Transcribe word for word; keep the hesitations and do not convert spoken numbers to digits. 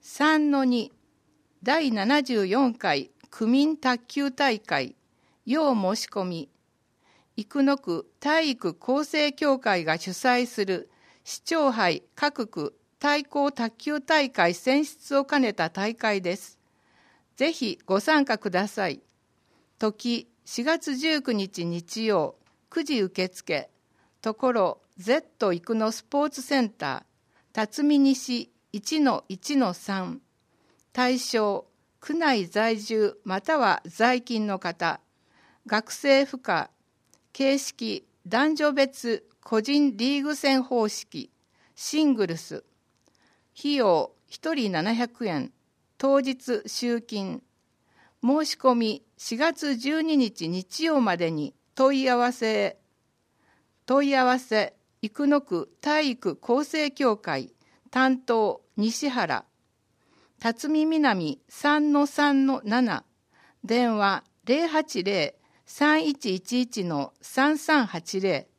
さんのに だいななじゅうよんかい区民卓球大会要申し込み、生野区体育構成協会が主催する市長杯各区対抗卓球大会選出を兼ねた大会です。ぜひご参加ください。時しがつじゅうくにち日曜くじ受付、ところ Z 生野スポーツセンター辰巳西 いちのいちのさん、対象区内在住または在勤の方、学生不可、形式男女別個人リーグ戦方式、シングルス、費用ひとりななひゃくえん、当日集金、申し込みしがつじゅうににち日曜までに問い合わせへ。問い合わせ生野区体育構成協会担当西原、辰巳南 さんのさんのなな、電話 ゼロはちゼロ さんいちいちいち さんさんはちゼロ